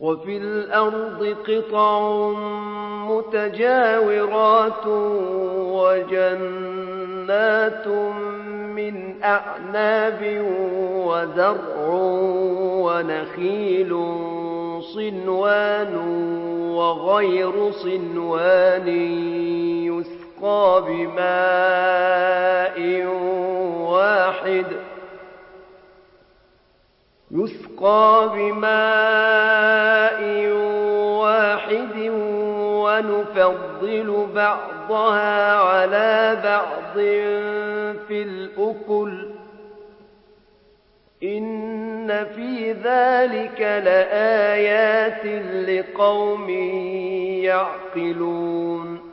وفي الأرض قطع متجاورات وجنات من أعناب وزرع ونخيل صنوان وغير صنوان يسقى بماء واحد ونفضل بعضها على بعض في الأكل إن في ذلك لآيات لقوم يعقلون